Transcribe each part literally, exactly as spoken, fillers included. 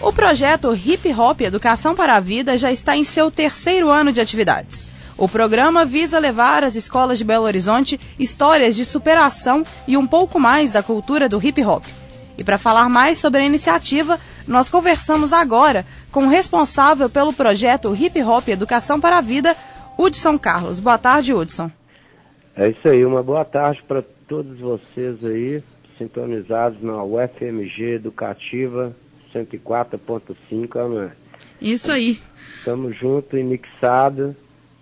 O projeto Hip Hop Educação para a Vida já está em seu terceiro ano de atividades. O programa visa levar às escolas de Belo Horizonte histórias de superação e um pouco mais da cultura do hip hop. E para falar mais sobre a iniciativa, nós conversamos agora com o responsável pelo projeto Hip Hop Educação para a Vida, Hudson Carlos. Boa tarde, Hudson. É isso aí, uma boa tarde para todos vocês aí, sintonizados na U F M G Educativa cento e quatro ponto cinco, né? Isso aí. Estamos juntos e mixados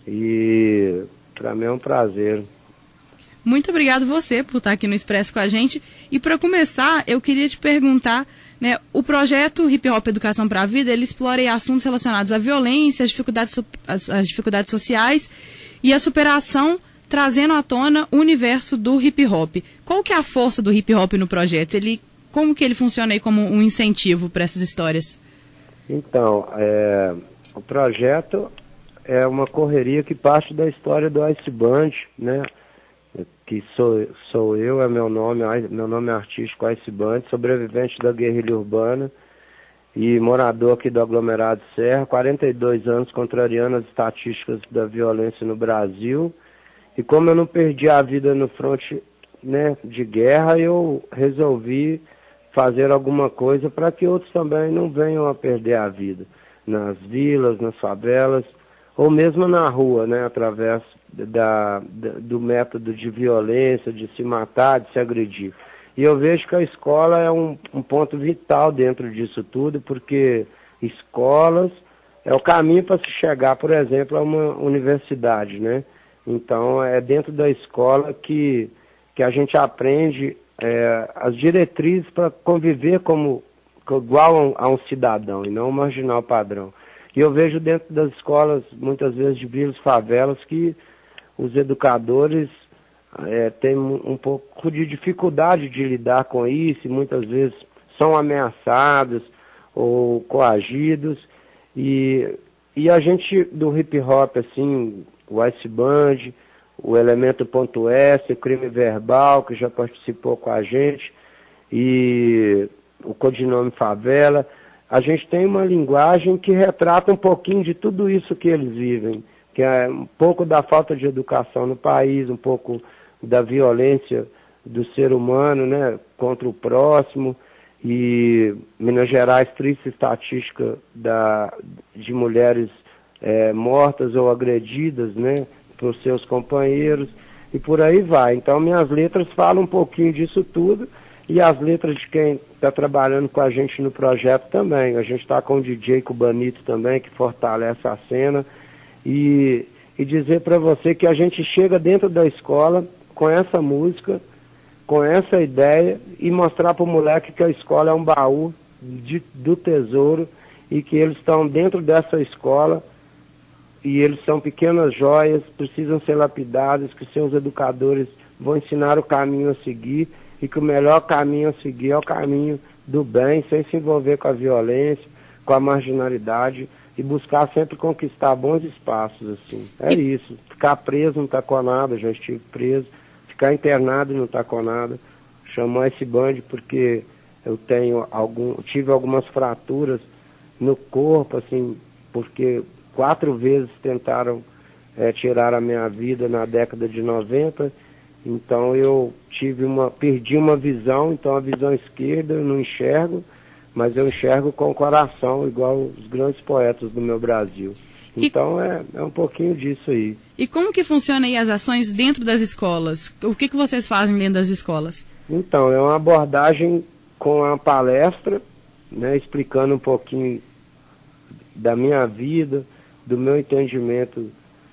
e para mim é um prazer. Muito obrigado você por estar aqui no Expresso com a gente. E para começar, eu queria te perguntar, né, o projeto Hip Hop Educação para a Vida, ele explora aí assuntos relacionados à violência, às dificuldades, às, às dificuldades sociais e a superação, trazendo à tona o universo do hip hop. Qual que é a força do hip hop no projeto? Ele, como que ele funciona aí como um incentivo para essas histórias? Então, é, o projeto é uma correria que parte da história do Ice Band, né? Que sou, sou eu, é meu nome, meu nome é artístico Ice Band, sobrevivente da guerrilha urbana e morador aqui do aglomerado Serra, quarenta e dois anos, contrariando as estatísticas da violência no Brasil. E como eu não perdi a vida no fronte, né, de guerra, eu resolvi fazer alguma coisa para que outros também não venham a perder a vida nas vilas, nas favelas, ou mesmo na rua, né, através da, da, do método de violência, de se matar, de se agredir. E eu vejo que a escola é um, um ponto vital dentro disso tudo, porque escolas é o caminho para se chegar, por exemplo, a uma universidade, né? Então, é dentro da escola que, que a gente aprende é, as diretrizes para conviver como, igual a um, a um cidadão e não um marginal padrão. E eu vejo dentro das escolas, muitas vezes de vilas, favelas, que os educadores é, têm um pouco de dificuldade de lidar com isso, e muitas vezes são ameaçados ou coagidos. E, e a gente do hip hop, assim, o Ice Band, o Elemento Ponto S, o Crime Verbal, que já participou com a gente, e o Codinome Favela, a gente tem uma linguagem que retrata um pouquinho de tudo isso que eles vivem, que é um pouco da falta de educação no país, um pouco da violência do ser humano, né, contra o próximo, e Minas Gerais, triste estatística da, de mulheres é, mortas ou agredidas, né, por seus companheiros, e por aí vai. Então minhas letras falam um pouquinho disso tudo, e as letras de quem está trabalhando com a gente no projeto também. A gente está com o D J Cubanito também, que fortalece a cena. E, e dizer para você que a gente chega dentro da escola com essa música, com essa ideia, e mostrar para o moleque que a escola é um baú de, do tesouro, e que eles estão dentro dessa escola, e eles são pequenas joias, precisam ser lapidados, que seus educadores vão ensinar o caminho a seguir, e que o melhor caminho a seguir é o caminho do bem, sem se envolver com a violência, com a marginalidade, e buscar sempre conquistar bons espaços, assim. É isso. Ficar preso não tá com nada, já estive preso. Ficar internado não tá com nada. Chamar esse band porque eu tenho algum, tive algumas fraturas no corpo, assim, porque quatro vezes tentaram é, tirar a minha vida na década de noventa. Então eu tive uma, perdi uma visão, então a visão esquerda eu não enxergo, mas eu enxergo com o coração, igual os grandes poetas do meu Brasil. Então é, é um pouquinho disso aí. E como que funciona aí as ações dentro das escolas? O que, que vocês fazem dentro das escolas? Então, é uma abordagem com a palestra, né, explicando um pouquinho da minha vida, do meu entendimento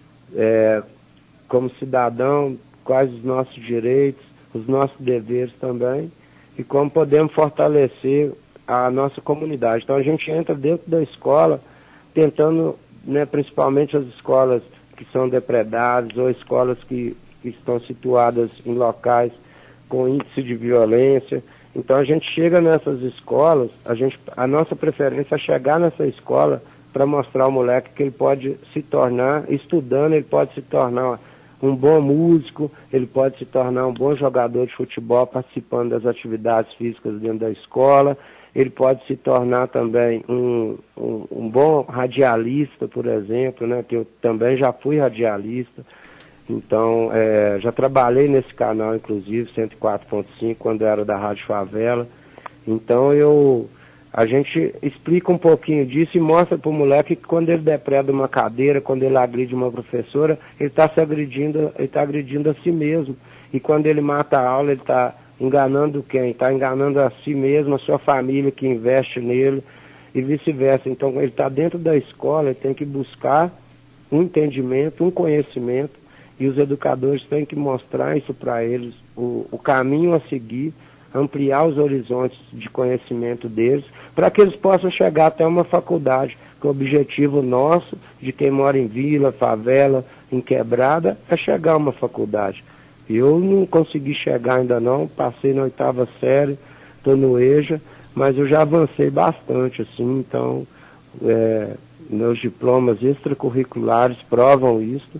é, como cidadão, quais os nossos direitos, os nossos deveres também, e como podemos fortalecer a nossa comunidade. Então a gente entra dentro da escola, tentando, né, principalmente as escolas que são depredadas, ou escolas que, que estão situadas em locais com índice de violência. Então a gente chega nessas escolas, a, gente, a nossa preferência é chegar nessa escola para mostrar ao moleque que ele pode se tornar, estudando, ele pode se tornar um bom músico, ele pode se tornar um bom jogador de futebol participando das atividades físicas dentro da escola, ele pode se tornar também um, um, um bom radialista, por exemplo, né, que eu também já fui radialista, então é, já trabalhei nesse canal, inclusive, cento e quatro ponto cinco, quando era da Rádio Favela, então eu, a gente explica um pouquinho disso e mostra para o moleque que quando ele depreda uma cadeira, quando ele agride uma professora, ele está se agredindo, ele está agredindo a si mesmo, e quando ele mata a aula, ele está enganando quem? Está enganando a si mesmo, a sua família que investe nele e vice-versa. Então, ele está dentro da escola, ele tem que buscar um entendimento, um conhecimento, e os educadores têm que mostrar isso para eles, o, o caminho a seguir, ampliar os horizontes de conhecimento deles, para que eles possam chegar até uma faculdade, que o objetivo nosso, de quem mora em vila, favela, em quebrada, é chegar a uma faculdade. Eu não consegui chegar ainda não, passei na oitava série, estou no EJA, mas eu já avancei bastante, assim, então é, meus diplomas extracurriculares provam isso,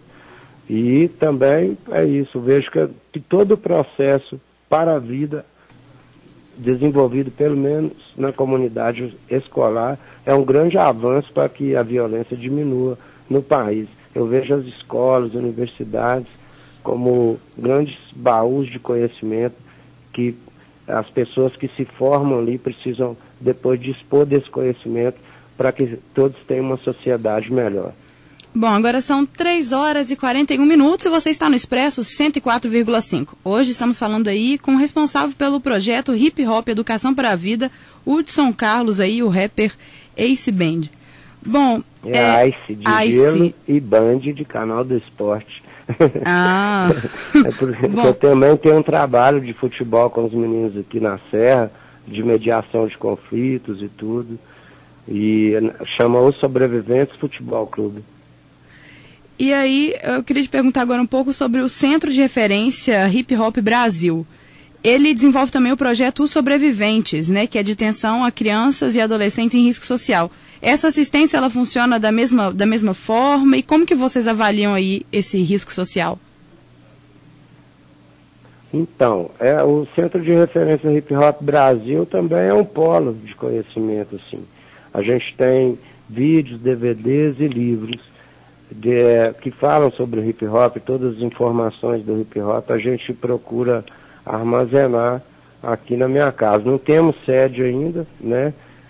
e também é isso, vejo que, que todo o processo para a vida desenvolvido, pelo menos na comunidade escolar, é um grande avanço para que a violência diminua no país. Eu vejo as escolas, universidades, como grandes baús de conhecimento que as pessoas que se formam ali precisam depois dispor desse conhecimento para que todos tenham uma sociedade melhor. Bom, agora são três horas e quarenta e um minutos e você está no Expresso cento e quatro vírgula cinco. Hoje estamos falando aí com o responsável pelo projeto Hip Hop Educação para a Vida, Hudson Carlos, aí, o rapper Ace Band. Bom, é, é Ice de Ice. Gelo e Band de Canal do Esporte. Ah. É porque eu também tenho um trabalho de futebol com os meninos aqui na Serra, de mediação de conflitos e tudo, e chama Os Sobreviventes Futebol Clube. E aí, eu queria te perguntar agora um pouco sobre o Centro de Referência Hip Hop Brasil. Ele desenvolve também o projeto Os Sobreviventes, né, que é de atenção a crianças e adolescentes em risco social. Essa assistência, ela funciona da mesma, da mesma forma? E como que vocês avaliam aí esse risco social? Então, é, o Centro de Referência Hip Hop Brasil também é um polo de conhecimento, assim. A gente tem vídeos, D V Ds e livros de, que falam sobre o hip hop, todas as informações do hip hop, a gente procura armazenar aqui na minha casa. Não temos sede ainda, né?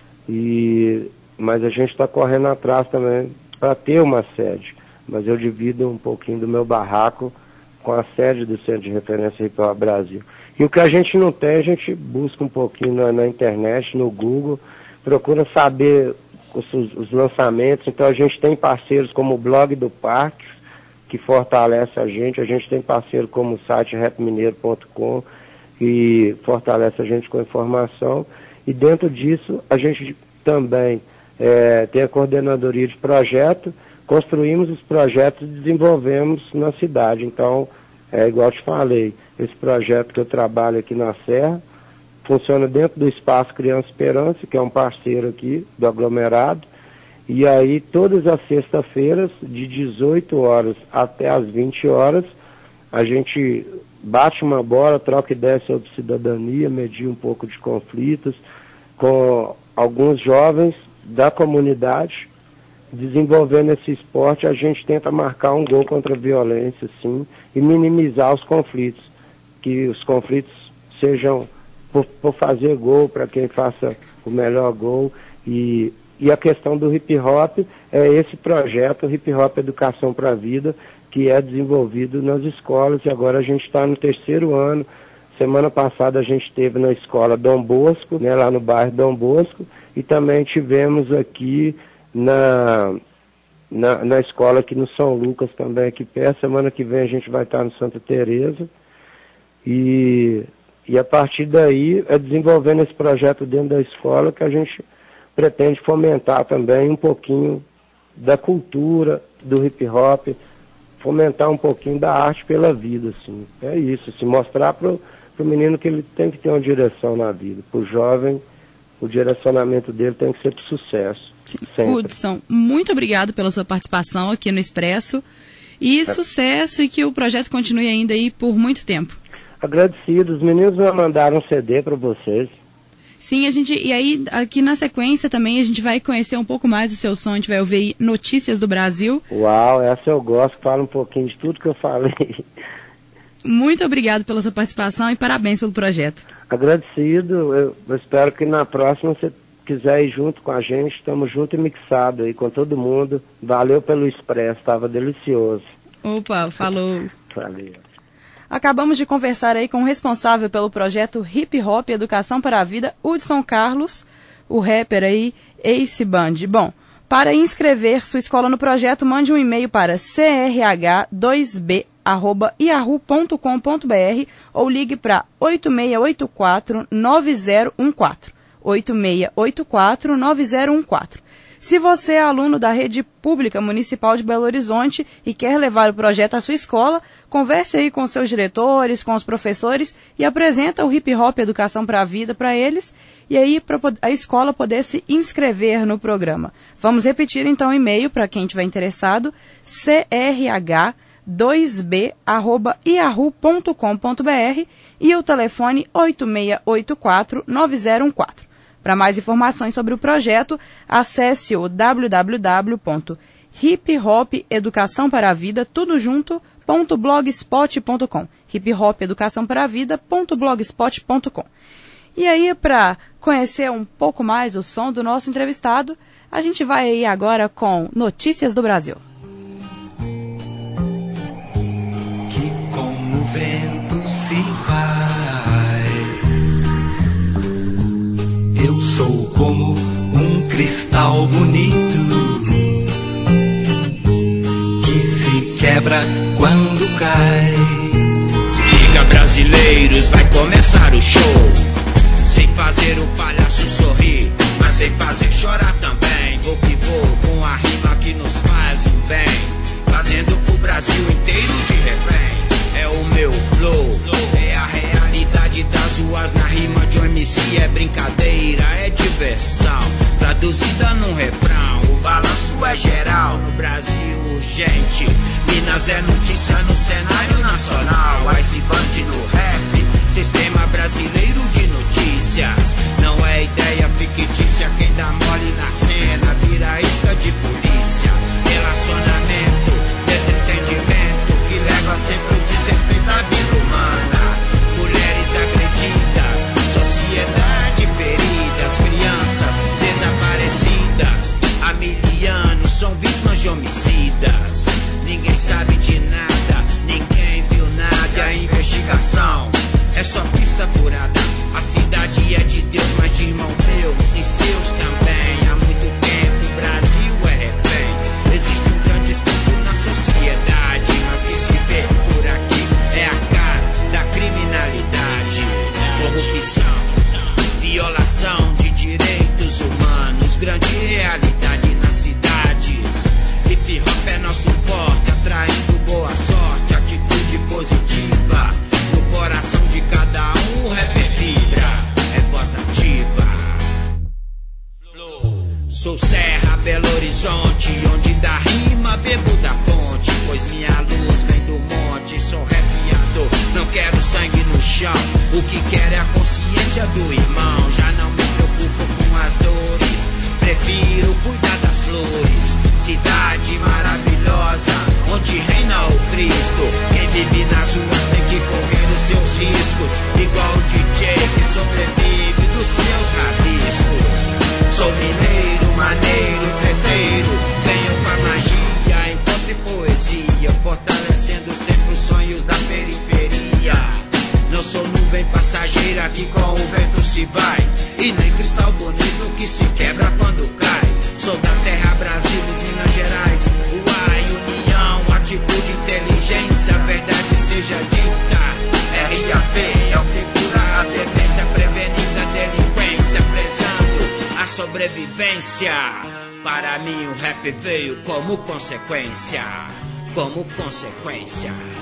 E... mas a gente está correndo atrás também para ter uma sede. Mas eu divido um pouquinho do meu barraco com a sede do Centro de Referência Hip Hop Brasil. E o que a gente não tem, a gente busca um pouquinho na, na internet, no Google, procura saber os, os lançamentos. Então a gente tem parceiros como o Blog do Parque, que fortalece a gente. A gente tem parceiro como o site rap mineiro ponto com, que fortalece a gente com informação. E dentro disso, a gente também É, tem a coordenadoria de projeto, construímos os projetos e desenvolvemos na cidade. Então, é igual eu te falei, esse projeto que eu trabalho aqui na Serra, funciona dentro do Espaço Criança Esperança, que é um parceiro aqui do aglomerado, e aí todas as sextas-feiras, de dezoito horas até as vinte horas, a gente bate uma bola, troca ideia sobre cidadania, medir um pouco de conflitos com alguns jovens da comunidade. Desenvolvendo esse esporte, a gente tenta marcar um gol contra a violência, sim, e minimizar os conflitos, que os conflitos sejam por, por fazer gol, para quem faça o melhor gol, e, e a questão do hip hop é esse projeto Hip Hop Educação para a Vida, que é desenvolvido nas escolas, e agora a gente está no terceiro ano. Semana passada a gente esteve na escola Dom Bosco, né, lá no bairro Dom Bosco, e também tivemos aqui na, na, na escola aqui no São Lucas, também aqui perto. Semana que vem a gente vai estar no Santa Teresa. E, e a partir daí é desenvolvendo esse projeto dentro da escola que a gente pretende fomentar também um pouquinho da cultura, do hip hop, fomentar um pouquinho da arte pela vida, assim. É isso, se mostrar para o menino que ele tem que ter uma direção na vida, para o jovem. O direcionamento dele tem que ser de sucesso. Hudson, muito obrigado pela sua participação aqui no Expresso. E é. sucesso, e que o projeto continue ainda aí por muito tempo. Agradecido. Os meninos me mandaram um C D para vocês. Sim, a gente, e aí aqui na sequência também a gente vai conhecer um pouco mais do seu som, a gente vai ouvir Notícias do Brasil. Uau, essa eu gosto, fala um pouquinho de tudo que eu falei. Muito obrigado pela sua participação e parabéns pelo projeto. Agradecido, eu, eu espero que na próxima você quiser ir junto com a gente, estamos junto e mixado aí com todo mundo. Valeu pelo expresso, estava delicioso. Opa, falou. Valeu. Acabamos de conversar aí com o responsável pelo projeto Hip Hop Educação para a Vida, Hudson Carlos, o rapper aí, Ace Band. Bom, para inscrever sua escola no projeto, mande um e-mail para c r h dois b arroba yahoo ponto com ponto b r ou ligue para oito seis oito quatro nove zero um quatro. oito seis oito quatro nove zero um quatro. Se você é aluno da Rede Pública Municipal de Belo Horizonte e quer levar o projeto à sua escola, converse aí com seus diretores, com os professores e apresenta o Hip Hop Educação para a Vida para eles e aí para a escola poder se inscrever no programa. Vamos repetir então o e-mail para quem estiver interessado, c r h dois b arroba yahoo ponto com ponto b r e o telefone oito seis oito quatro nove zero um quatro. Para mais informações sobre o projeto, acesse o w w w ponto hip hop educação para a vida tudo junto ponto blogspot ponto com. hip hop educação para a vida ponto blogspot ponto com. E aí, para conhecer um pouco mais o som do nosso entrevistado, a gente vai aí agora com Notícias do Brasil. Que como o vento se vai, eu sou como um cristal bonito que se quebra quando cai. Se liga, brasileiros, vai começar o show. Sem fazer o palhaço sorrir, mas sem fazer chorar também. Vou que vou com a rima que nos faz um bem, fazendo o Brasil inteiro de refém. É o meu flow, é a realidade das ruas na rima de um M C. É brincadeira, é diversão, traduzida num refrão. O balanço é geral, no Brasil urgente. Minas é notícia no cenário nacional. Ice Band no rap, sistema brasileiro de notícias. Não é ideia fictícia, quem dá mole na cena vira isca de polícia. Relacionamento, desentendimento que leva sempre o desrespeito à vida humana. Mulheres agredidas, sociedade ferida, as crianças desaparecidas. Há mil anos são vítimas de homicidas. Ninguém sabe de nada, ninguém viu nada. A investigação é só pista furada. A cidade é de Deus, mas de irmão meus e seus também. Há muito tempo o Brasil é refém. Existe um grande esforço na sociedade, mas o que se vê por aqui é a cara da criminalidade. Corrupção, violação de direitos humanos, grande realidade nas cidades. Hip hop é nosso forte, atraindo boa sorte, atitude positiva. No coração de cada um, o rap vibra, é voz ativa. Sou Serra, Belo Horizonte, onde da rima bebo da fonte, pois minha luz vem do monte. Sou rapiador, não quero sangue no chão, o que quero é a consciência do irmão. Já não me preocupo com as dores, prefiro cuidar das flores. Cidade maravilhosa, onde reina o Cristo. Quem vive nas ruas tem que correr os seus riscos, igual o D J que sobrevive dos seus rabiscos. Sou mineiro, maneiro, treteiro, venho com a magia, encontro e poesia, fortalecendo sempre os sonhos da periferia. Não sou nuvem passageira que com o vento se vai, e nem cristal bonito que se quebra quando cai. Sou da terra Brasil, dos Minas Gerais. Uai, união, atitude, inteligência, verdade seja dita. R A P é o que cura a demência, prevenindo a delinquência, prezando a sobrevivência. Para mim o rap veio como consequência, como consequência.